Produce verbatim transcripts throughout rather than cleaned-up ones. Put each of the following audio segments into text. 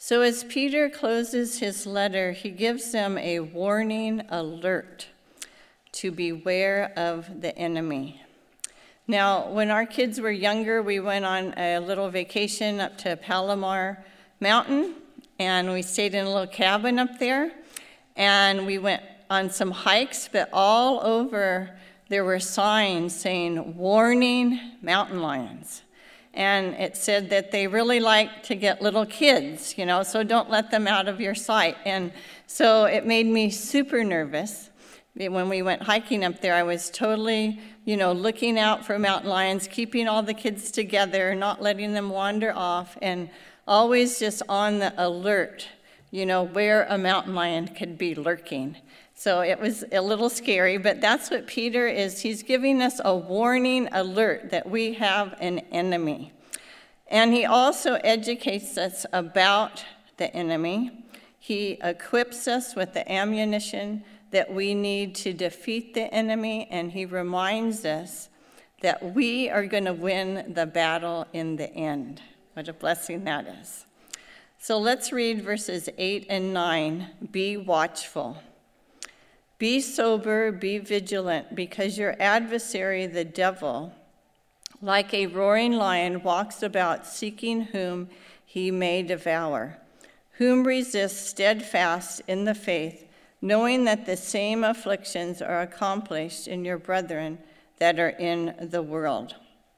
So as Peter closes his letter, he gives them a warning alert to beware of the enemy. Now, when our kids were younger, we went on a little vacation up to Palomar Mountain, and we stayed in a little cabin up there, and we went on some hikes, but all over there were signs saying, warning mountain lions. And it said that they really like to get little kids, you know, so don't let them out of your sight. And so it made me super nervous. When we went hiking up there, I was totally, you know, looking out for mountain lions, keeping all the kids together, not letting them wander off, and always just on the alert, you know, where a mountain lion could be lurking. So it was a little scary, but that's what Peter is. He's giving us a warning alert that we have an enemy. And he also educates us about the enemy. He equips us with the ammunition that we need to defeat the enemy, and he reminds us that we are going to win the battle in the end. What a blessing that is. So let's read verses eight and nine. Be watchful. Be sober, be vigilant, because your adversary, the devil, like a roaring lion, walks about seeking whom he may devour, whom resist steadfast in the faith, knowing that the same afflictions are accomplished in your brethren that are in the world.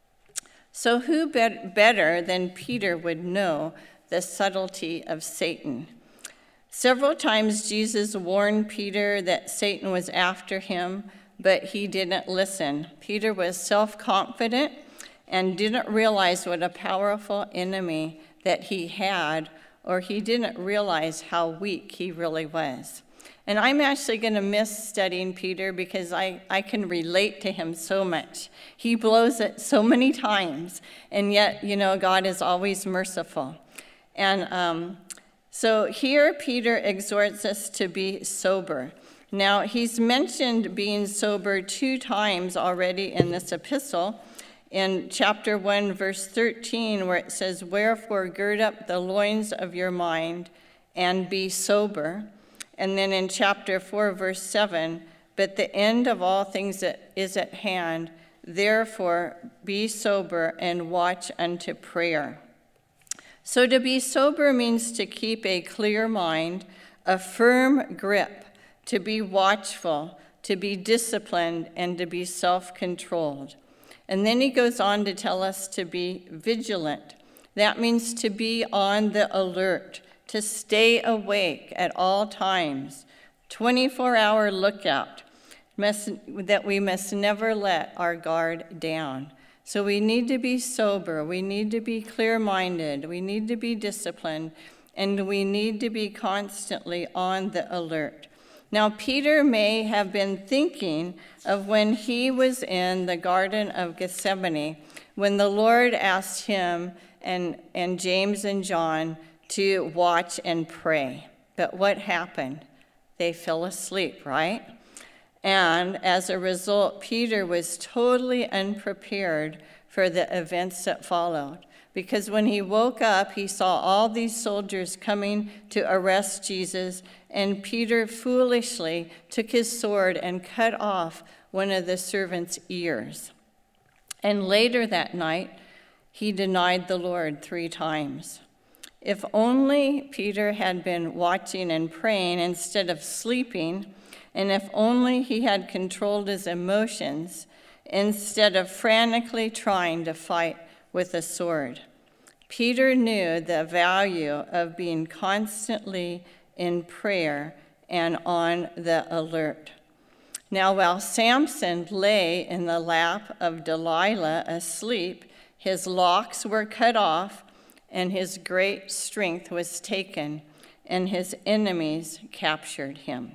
So who bet- better than Peter would know the subtlety of Satan? Several times Jesus warned Peter that Satan was after him, but he didn't listen. Peter was self-confident and didn't realize what a powerful enemy that he had, or he didn't realize how weak he really was. And I'm actually going to miss studying Peter because I, I can relate to him so much. He blows it so many times, and yet, you know, God is always merciful. And um, so here Peter exhorts us to be sober. Now, he's mentioned being sober two times already in this epistle. In chapter one, verse thirteen, where it says, wherefore gird up the loins of your mind and be sober. And then in chapter four, verse seven, but the end of all things is at hand, therefore be sober and watch unto prayer. So to be sober means to keep a clear mind, a firm grip, to be watchful, to be disciplined, and to be self-controlled. And then he goes on to tell us to be vigilant. That means to be on the alert, to stay awake at all times, twenty-four hour lookout, must, that we must never let our guard down. So we need to be sober, we need to be clear-minded, we need to be disciplined, and we need to be constantly on the alert. Now, Peter may have been thinking of when he was in the Garden of Gethsemane, when the Lord asked him and, and James and John to watch and pray. But what happened? They fell asleep, right? And as a result, Peter was totally unprepared for the events that followed. Because when he woke up, he saw all these soldiers coming to arrest Jesus, and Peter foolishly took his sword and cut off one of the servants' ears. And later that night, he denied the Lord three times. If only Peter had been watching and praying instead of sleeping, and if only he had controlled his emotions instead of frantically trying to fight with a sword. Peter knew the value of being constantly in prayer and on the alert. Now, while Samson lay in the lap of Delilah asleep, his locks were cut off, and his great strength was taken, and his enemies captured him.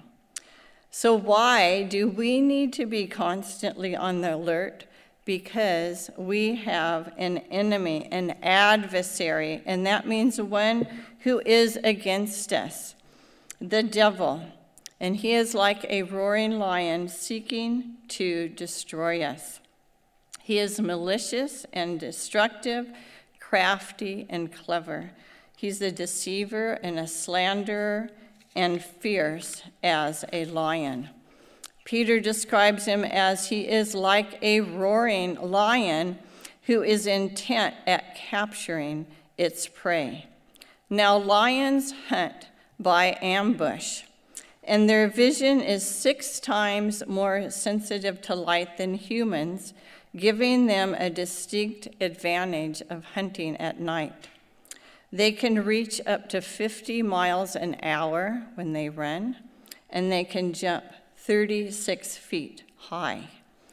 So why do we need to be constantly on the alert? Because we have an enemy, an adversary, and that means one who is against us, the devil. And he is like a roaring lion seeking to destroy us. He is malicious and destructive, crafty and clever. He's a deceiver and a slanderer and fierce as a lion. Peter describes him as he is like a roaring lion who is intent at capturing its prey. Now, lions hunt by ambush, and their vision is six times more sensitive to light than humans, giving them a distinct advantage of hunting at night. They can reach up to fifty miles an hour when they run, and they can jump thirty-six feet high.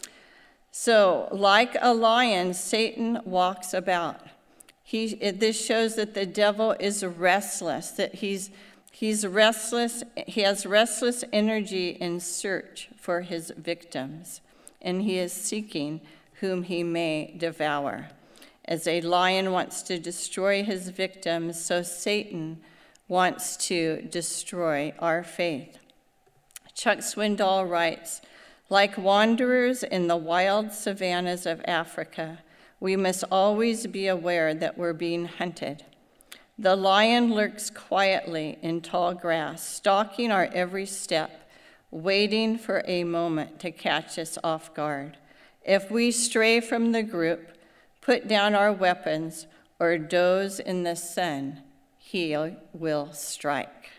So, like a lion, Satan walks about. He, this shows that the devil is restless, that he's, he's restless, he has restless energy in search for his victims, and he is seeking whom he may devour. As a lion wants to destroy his victims, so Satan wants to destroy our faith. Chuck Swindoll writes, like wanderers in the wild savannas of Africa, we must always be aware that we're being hunted. The lion lurks quietly in tall grass, stalking our every step, waiting for a moment to catch us off guard. If we stray from the group, put down our weapons, or doze in the sun, he will strike.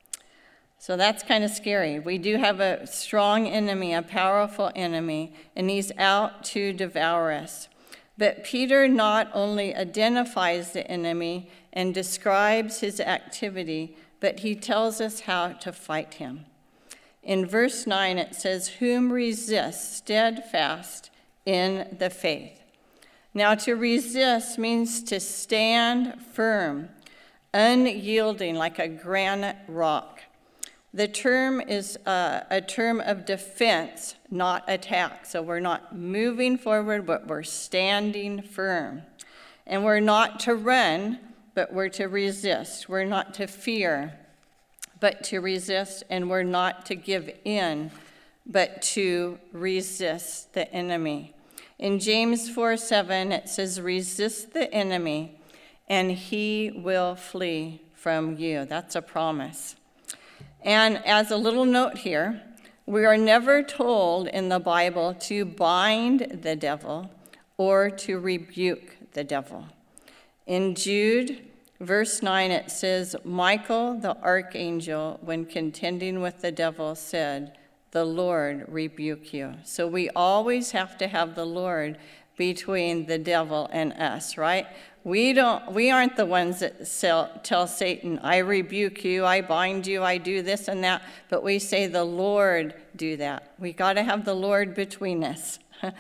So that's kind of scary. We do have a strong enemy, a powerful enemy, and he's out to devour us. But Peter not only identifies the enemy and describes his activity, but he tells us how to fight him. In verse nine, it says, whom resist steadfast in the faith. Now, to resist means to stand firm, unyielding like a granite rock. The term is uh, a term of defense, not attack. So we're not moving forward, but we're standing firm. And we're not to run, but we're to resist. We're not to fear, but to resist. And we're not to give in, but to resist the enemy. In James four seven, it says, resist the enemy, and he will flee from you. That's a promise. And as a little note here, we are never told in the Bible to bind the devil or to rebuke the devil. In Jude, verse nine, it says, Michael the archangel, when contending with the devil, said, the Lord rebuke you. So we always have to have the Lord between the devil and us, right? We don't. We aren't the ones that sell, tell Satan, I rebuke you, I bind you, I do this and that, but we say the Lord do that. We got to have the Lord between us.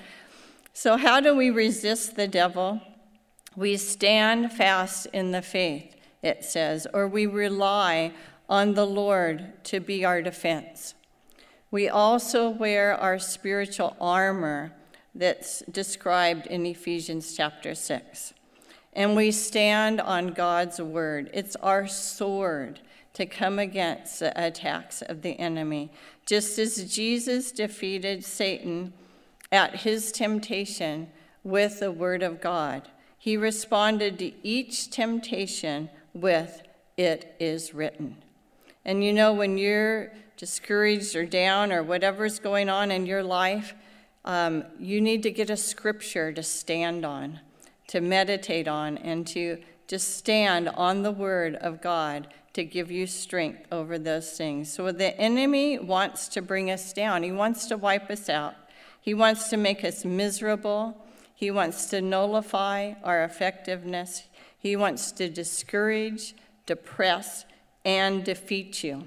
So how do we resist the devil? We stand fast in the faith, it says, or we rely on the Lord to be our defense. We also wear our spiritual armor that's described in Ephesians chapter six. And we stand on God's word. It's our sword to come against the attacks of the enemy. Just as Jesus defeated Satan at his temptation with the word of God, he responded to each temptation with, it is written. And you know, when you're discouraged or down or whatever's going on in your life, um, you need to get a scripture to stand on, to meditate on, and to just stand on the word of God to give you strength over those things. So the enemy wants to bring us down. He wants to wipe us out. He wants to make us miserable. He wants to nullify our effectiveness. He wants to discourage, depress, and defeat you.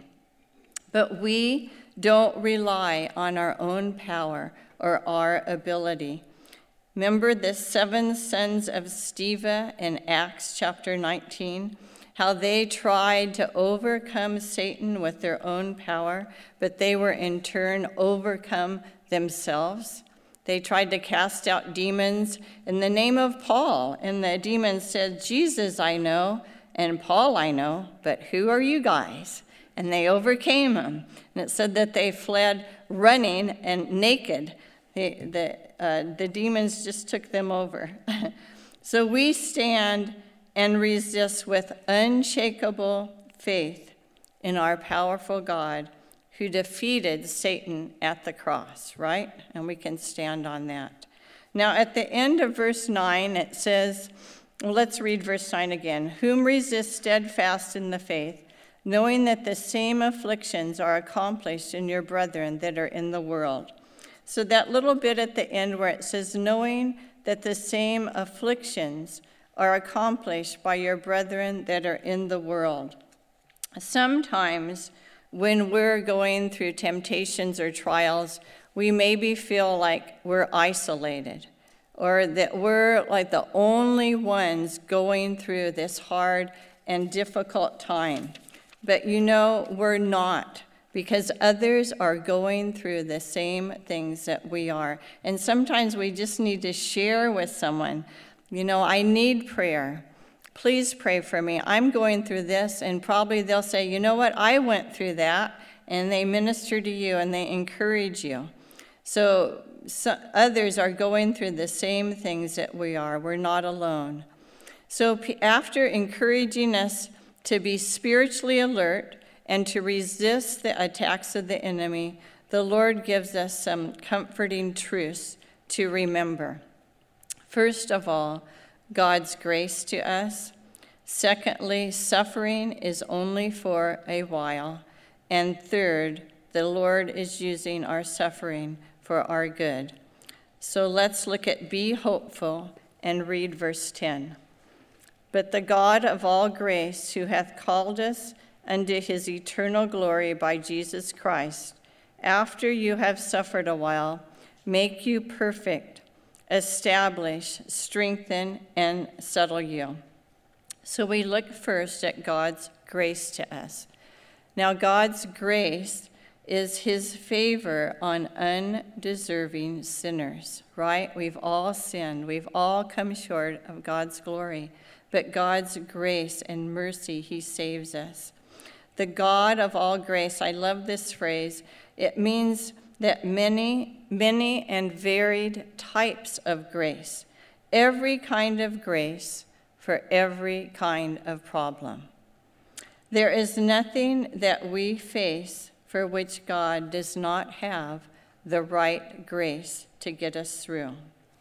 But we don't rely on our own power or our ability. Remember the seven sons of Sceva in Acts chapter nineteen, how they tried to overcome Satan with their own power, but they were in turn overcome themselves. They tried to cast out demons in the name of Paul, and the demons said, Jesus I know, and Paul I know, but who are you guys? And they overcame him. And it said that they fled running and naked. The, the, uh, the demons just took them over. So we stand and resist with unshakable faith in our powerful God who defeated Satan at the cross, right? And we can stand on that. Now, at the end of verse nine, it says, well, let's read verse nine again. Whom resist steadfast in the faith, knowing that the same afflictions are accomplished in your brethren that are in the world. So that little bit at the end where it says, knowing that the same afflictions are accomplished by your brethren that are in the world. Sometimes when we're going through temptations or trials, we maybe feel like we're isolated, or that we're like the only ones going through this hard and difficult time. But you know, we're not, because others are going through the same things that we are. And sometimes we just need to share with someone, you know, I need prayer. Please pray for me. I'm going through this, and probably they'll say, you know what, I went through that, and they minister to you and they encourage you. So, so others are going through the same things that we are. We're not alone. So after encouraging us to be spiritually alert and to resist the attacks of the enemy, the Lord gives us some comforting truths to remember. First of all, God's grace to us. Secondly, suffering is only for a while. And third, the Lord is using our suffering for our good. So let's look at be hopeful and read verse ten. But the God of all grace, who hath called us unto his eternal glory by Jesus Christ, after you have suffered a while, make you perfect, establish, strengthen, and settle you. So we look first at God's grace to us. Now, God's grace is his favor on undeserving sinners, right? We've all sinned. We've all come short of God's glory. But God's grace and mercy, he saves us. The God of all grace, I love this phrase. It means that many, many and varied types of grace, every kind of grace for every kind of problem. There is nothing that we face for which God does not have the right grace to get us through.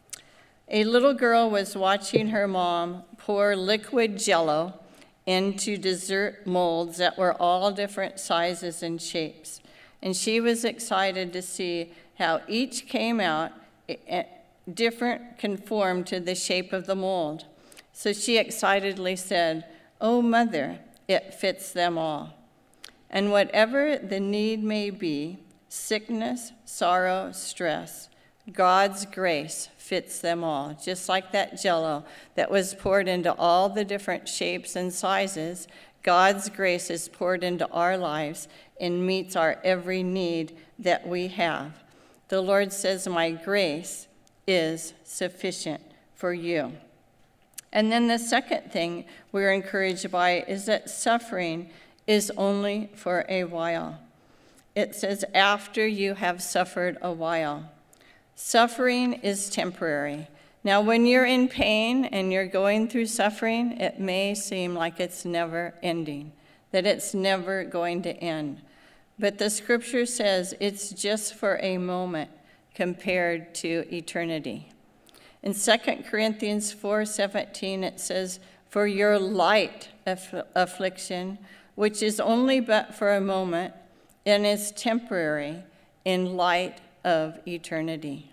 A little girl was watching her mom pour liquid Jell-O into dessert molds that were all different sizes and shapes. And she was excited to see how each came out different, conformed to the shape of the mold. So she excitedly said, "Oh, Mother, it fits them all." And whatever the need may be, sickness, sorrow, stress, God's grace fits them all, just like that Jell-O that was poured into all the different shapes and sizes. God's grace is poured into our lives and meets our every need that we have. The Lord says, "My grace is sufficient for you." And then the second thing we're encouraged by is that suffering is only for a while. It says, after you have suffered a while. Suffering is temporary. Now, when you're in pain and you're going through suffering, it may seem like it's never ending, that it's never going to end. But the scripture says it's just for a moment compared to eternity. In Second Corinthians four seventeen, it says, "For your light aff- affliction, which is only but for a moment, and is temporary in light of eternity."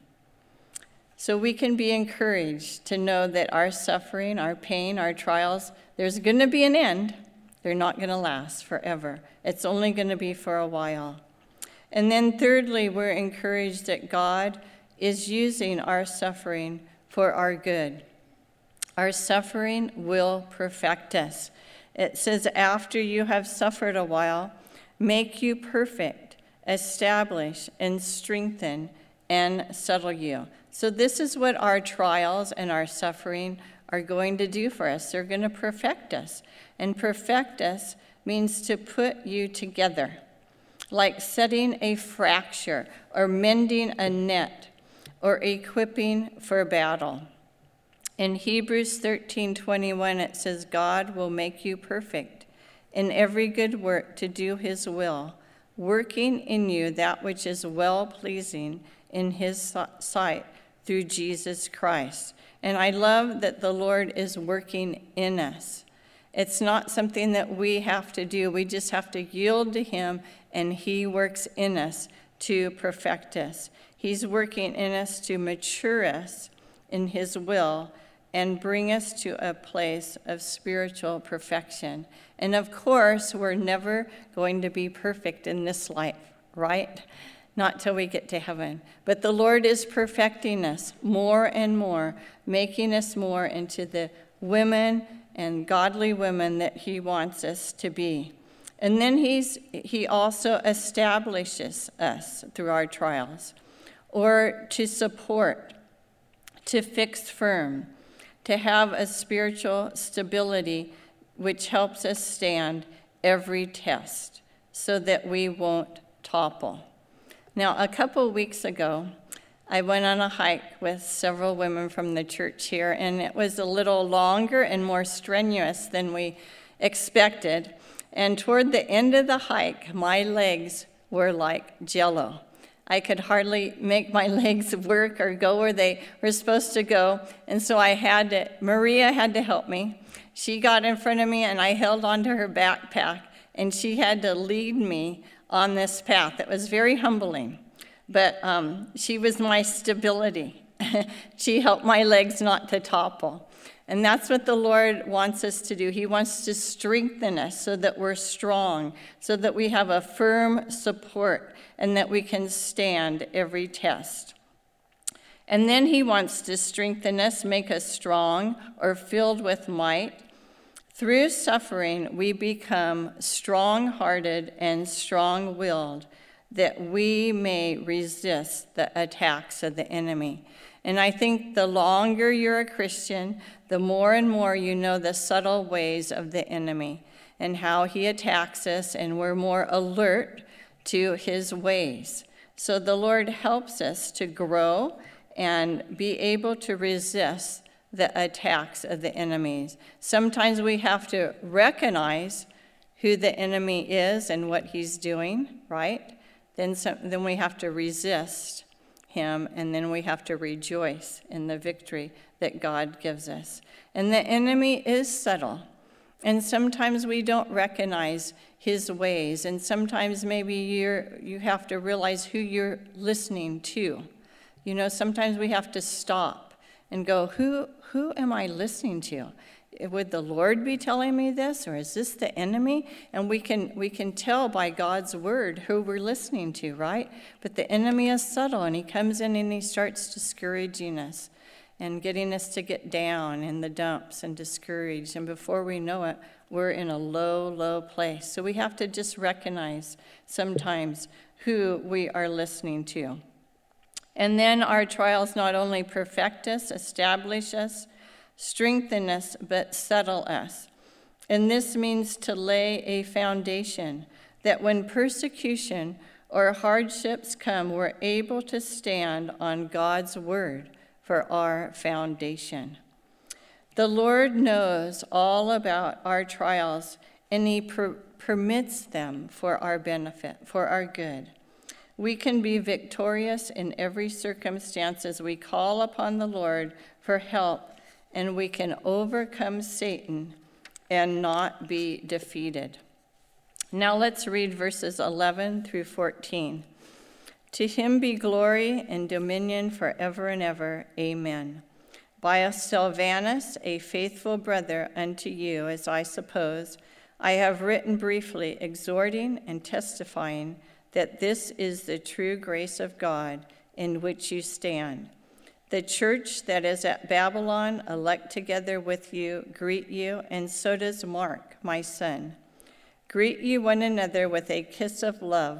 So we can be encouraged to know that our suffering, our pain, our trials, there's going to be an end. They're not going to last forever. It's only going to be for a while. And then thirdly, we're encouraged that God is using our suffering for our good. Our suffering will perfect us. It says, after you have suffered a while, make you perfect, establish and strengthen and settle you. So this is what our trials and our suffering are going to do for us. They're going to perfect us. And perfect us means to put you together, like setting a fracture or mending a net or equipping for battle. In Hebrews thirteen twenty-one, it says, God will make you perfect in every good work to do his will, working in you that which is well-pleasing in his sight through Jesus Christ. And I love that the Lord is working in us. It's not something that we have to do. We just have to yield to him, and he works in us to perfect us. He's working in us to mature us in his will and bring us to a place of spiritual perfection. And of course, we're never going to be perfect in this life, right? Not till we get to heaven. But the Lord is perfecting us more and more, making us more into the women and godly women that he wants us to be. And then he's, he also establishes us through our trials, or to support, to fix firm, to have a spiritual stability which helps us stand every test so that we won't topple. Now, a couple weeks ago, I went on a hike with several women from the church here, and it was a little longer and more strenuous than we expected. And toward the end of the hike, my legs were like jello. I could hardly make my legs work or go where they were supposed to go. And so I had to, Maria had to help me. She got in front of me, and I held onto her backpack, and she had to lead me on this path. It was very humbling, but um, she was my stability. She helped my legs not to topple. And that's what the Lord wants us to do. He wants to strengthen us so that we're strong, so that we have a firm support, and that we can stand every test. And then he wants to strengthen us, make us strong or filled with might. Through suffering, we become strong-hearted and strong-willed, that we may resist the attacks of the enemy. And I think the longer you're a Christian, the more and more you know the subtle ways of the enemy and how he attacks us, and we're more alert to his ways. So the Lord helps us to grow and be able to resist the attacks of the enemies. Sometimes we have to recognize who the enemy is and what he's doing, right? Then, some, then we have to resist him, and then we have to rejoice in the victory that God gives us. And the enemy is subtle, and sometimes we don't recognize his ways, and sometimes maybe you're, you have to realize who you're listening to. You know, sometimes we have to stop and go, who, who am I listening to? Would the Lord be telling me this, or is this the enemy? And we can we can tell by God's word who we're listening to, right? But the enemy is subtle, and he comes in and he starts discouraging us and getting us to get down in the dumps and discouraged. And before we know it, we're in a low, low place. So we have to just recognize sometimes who we are listening to. And then our trials not only perfect us, establish us, strengthen us, but settle us. And this means to lay a foundation that when persecution or hardships come, we're able to stand on God's word for our foundation. The Lord knows all about our trials, and he per- permits them for our benefit, for our good. We can be victorious in every circumstance as we call upon the Lord for help, and we can overcome Satan and not be defeated. Now let's read verses eleven through fourteen. To him be glory and dominion forever and ever. Amen. By Silvanus, a faithful brother unto you, as I suppose, I have written briefly, exhorting and testifying that this is the true grace of God in which you stand. The church that is at Babylon, elect together with you, greet you, and so does Mark, my son. Greet you one another with a kiss of love.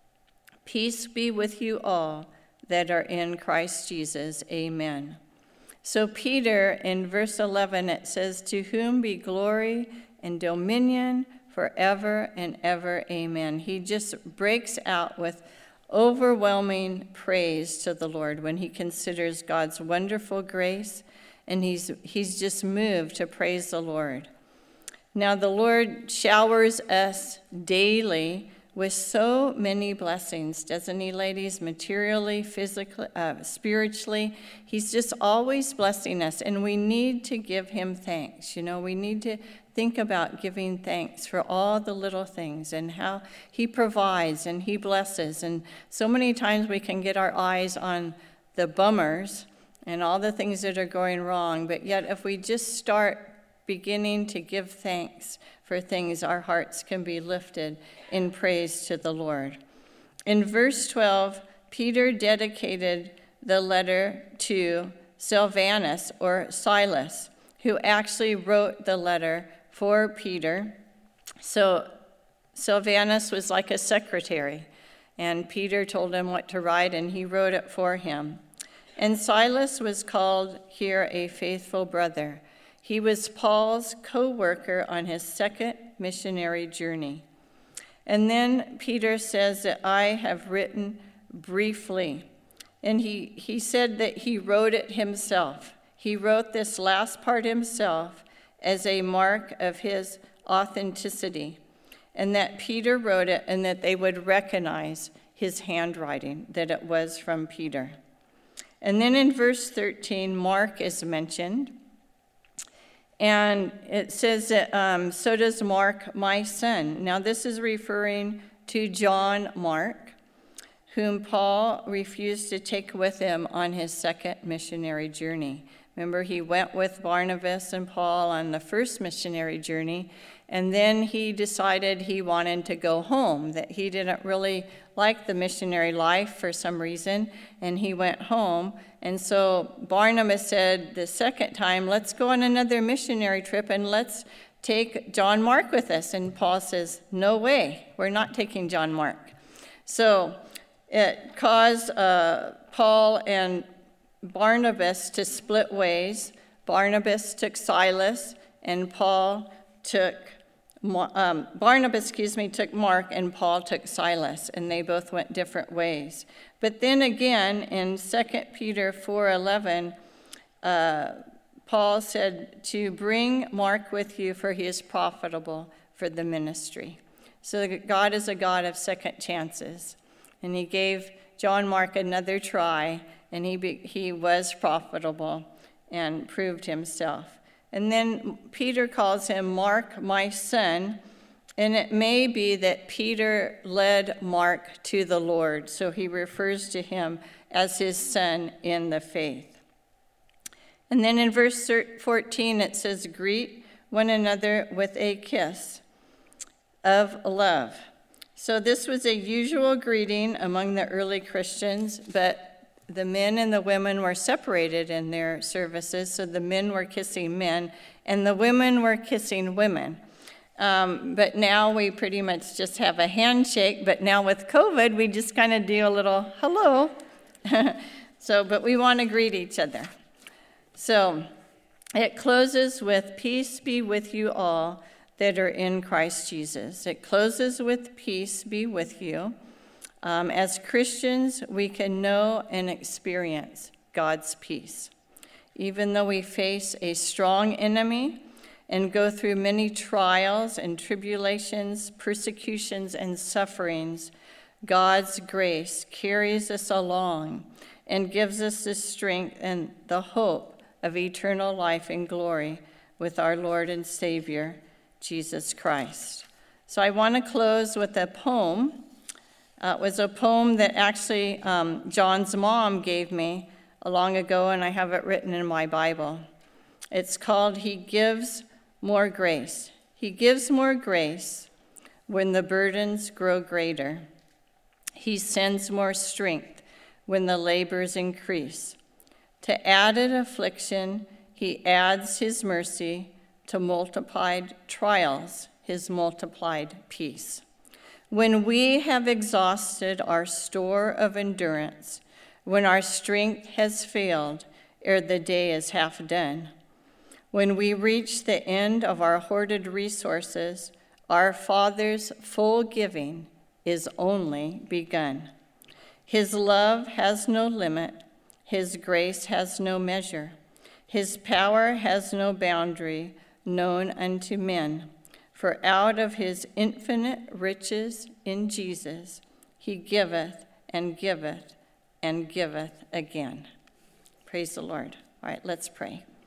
Peace be with you all that are in Christ Jesus. Amen. So Peter, in verse eleven, it says, to whom be glory and dominion forever and ever. Amen. He just breaks out with overwhelming praise to the Lord when he considers God's wonderful grace and he's, he's just moved to praise the Lord. Now, the Lord showers us daily with so many blessings, doesn't he, ladies? Materially, physically, uh, spiritually. He's just always blessing us, and we need to give him thanks. You know, we need to think about giving thanks for all the little things and how he provides and he blesses. And so many times we can get our eyes on the bummers and all the things that are going wrong, but yet if we just start beginning to give thanks for things, our hearts can be lifted in praise to the Lord. In verse twelve, Peter dedicated the letter to Silvanus, or Silas, who actually wrote the letter for Peter. So Silvanus was like a secretary, and Peter told him what to write, and he wrote it for him. And Silas was called here a faithful brother. He was Paul's co-worker on his second missionary journey. And then Peter says that I have written briefly. And he, he said that he wrote it himself. He wrote this last part himself as a mark of his authenticity. And that Peter wrote it and that they would recognize his handwriting, that it was from Peter. And then in verse thirteen, Mark is mentioned. And it says that, um, so does Mark, my son. Now, this is referring to John Mark, whom Paul refused to take with him on his second missionary journey. Remember, he went with Barnabas and Paul on the first missionary journey, and then he decided he wanted to go home, that he didn't really like the missionary life for some reason, and he went home. And so Barnabas said the second time, let's go on another missionary trip and let's take John Mark with us. And Paul says, no way, we're not taking John Mark. So it caused uh, Paul and Barnabas to split ways. Barnabas took Silas, and Paul took, um, Barnabas, excuse me, took Mark, and Paul took Silas, and they both went different ways. But then again, in Second Peter four eleven, uh, Paul said to bring Mark with you, for he is profitable for the ministry. So God is a God of second chances, and he gave John Mark another try, and he, be, he was profitable and proved himself. And then Peter calls him Mark, my son, and it may be that Peter led Mark to the Lord, so he refers to him as his son in the faith. And then in verse fourteen, it says, greet one another with a kiss of love. So this was a usual greeting among the early Christians, but the men and the women were separated in their services, so the men were kissing men, and the women were kissing women. Um, but now we pretty much just have a handshake, but now with COVID, we just kind of do a little hello. So, but we want to greet each other. So it closes with, peace be with you all that are in Christ Jesus. It closes with, peace be with you. Um, as Christians, we can know and experience God's peace. Even though we face a strong enemy and go through many trials and tribulations, persecutions, and sufferings, God's grace carries us along and gives us the strength and the hope of eternal life and glory with our Lord and Savior, Jesus Christ. So I want to close with a poem. Uh, it was a poem that actually um, John's mom gave me long ago, and I have it written in my Bible. It's called, He Gives More Grace. He gives more grace when the burdens grow greater. He sends more strength when the labors increase. To added affliction, he adds his mercy. To multiplied trials, his multiplied peace. When we have exhausted our store of endurance, when our strength has failed ere the day is half done, when we reach the end of our hoarded resources, our Father's full giving is only begun. His love has no limit. His grace has no measure. His power has no boundary known unto men, for out of his infinite riches in Jesus he giveth and giveth and giveth again. Praise the Lord. All right, let's pray.